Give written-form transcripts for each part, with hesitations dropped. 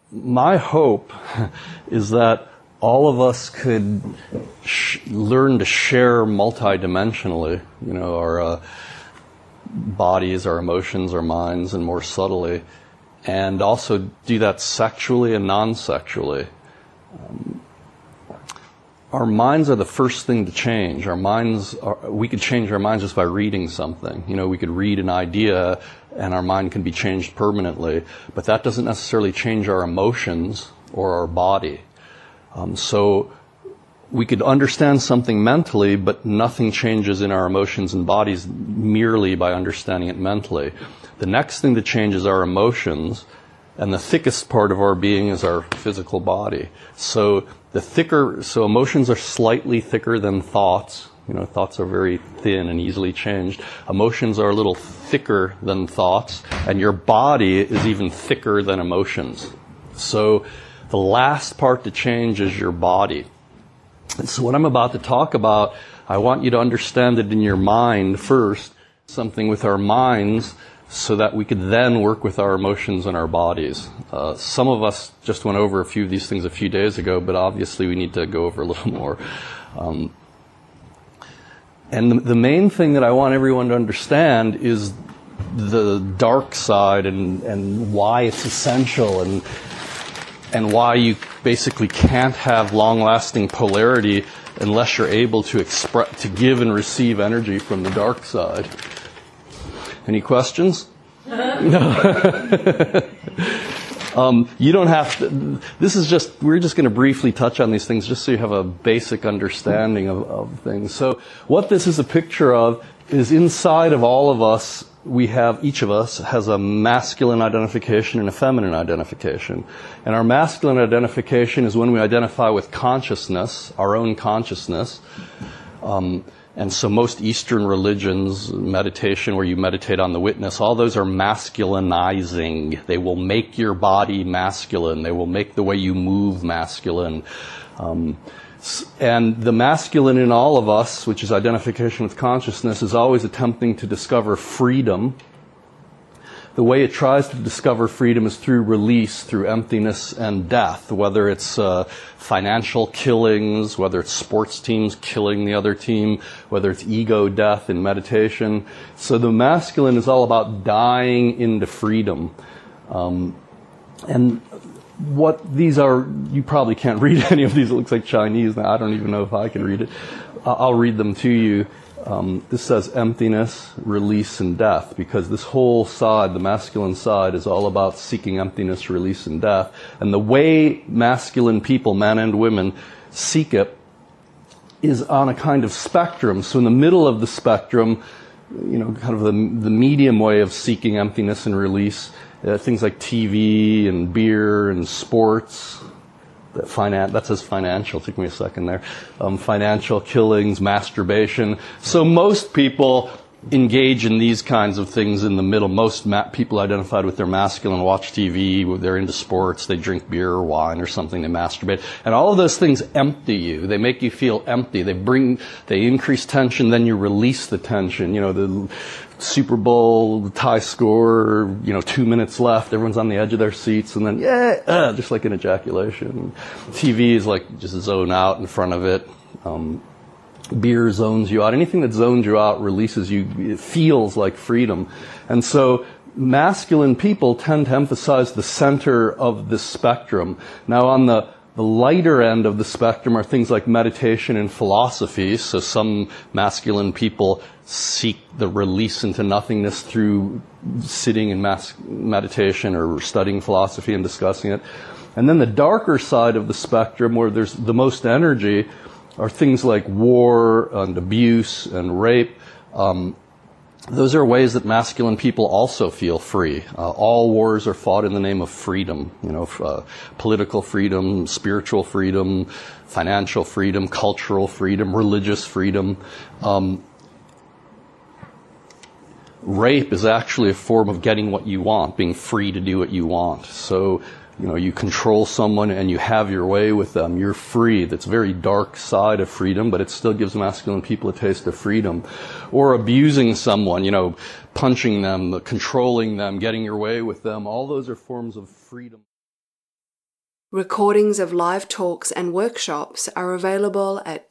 my hope is that all of us could learn to share multidimensionally, our bodies, our emotions, our minds, and more subtly, and also do that sexually and non-sexually. Our minds are the first thing to change. We could change our minds just by reading something. We could read an idea and our mind can be changed permanently, but that doesn't necessarily change our emotions or our body. So we could understand something mentally, but nothing changes in our emotions and bodies merely by understanding it mentally. The next thing to change is our emotions, and the thickest part of our being is our physical body. So emotions are slightly thicker than thoughts. Thoughts are very thin and easily changed. Emotions are a little thicker than thoughts, and your body is even thicker than emotions. So the last part to change is your body. And so what I'm about to talk about, I want you to understand it in your mind first, something with our minds, so that we could then work with our emotions and our bodies. Some of us just went over a few of these things a few days ago, but obviously we need to go over a little more. And the main thing that I want everyone to understand is the dark side and why it's essential and why you basically can't have long-lasting polarity unless you're able to give and receive energy from the dark side. Any questions? You don't have to. We're just going to briefly touch on these things just so you have a basic understanding of things. So what this is a picture of is inside of all of us, each of us has a masculine identification and a feminine identification. And our masculine identification is when we identify with consciousness, our own consciousness. And so most Eastern religions, meditation where you meditate on the witness, all those are masculinizing. They will make your body masculine. They will make the way you move masculine. And the masculine in all of us, which is identification with consciousness, is always attempting to discover freedom. The way it tries to discover freedom is through release, through emptiness and death, whether it's financial killings, whether it's sports teams killing the other team, whether it's ego death in meditation. So the masculine is all about dying into freedom. And what these are, you probably can't read any of these. It looks like Chinese now. I don't even know if I can read it. I'll read them to you. This says emptiness, release, and death, because this whole side, the masculine side, is all about seeking emptiness, release, and death. And the way masculine people, men and women, seek it is on a kind of spectrum. So in the middle of the spectrum, kind of the medium way of seeking emptiness and release, things like TV and beer and sports. That says financial. Took me a second there. Financial killings, masturbation. So most people engage in these kinds of things in the middle. Most people identified with their masculine watch TV. They're into sports. They drink beer or wine or something. They masturbate. And all of those things empty you. They make you feel empty. They increase tension. Then you release the tension. The Super Bowl, tie score, 2 minutes left, everyone's on the edge of their seats, and then, just like an ejaculation. TV is like just zone out in front of it. Beer zones you out. Anything that zones you out releases you. It feels like freedom. And so masculine people tend to emphasize the center of this spectrum. Now on the lighter end of the spectrum are things like meditation and philosophy. So some masculine people seek the release into nothingness through sitting in meditation or studying philosophy and discussing it. And then the darker side of the spectrum, where there's the most energy, are things like war and abuse and rape. Those are ways that masculine people also feel free. All wars are fought in the name of freedom. Political freedom, spiritual freedom, financial freedom, cultural freedom, religious freedom. Rape is actually a form of getting what you want, being free to do what you want. So, you control someone and you have your way with them. You're free. That's a very dark side of freedom, but it still gives masculine people a taste of freedom. Or abusing someone, punching them, controlling them, getting your way with them. All those are forms of freedom. Recordings of live talks and workshops are available at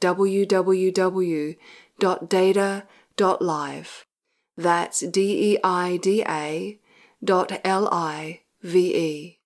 www.deida.live. That's DEIDA.live.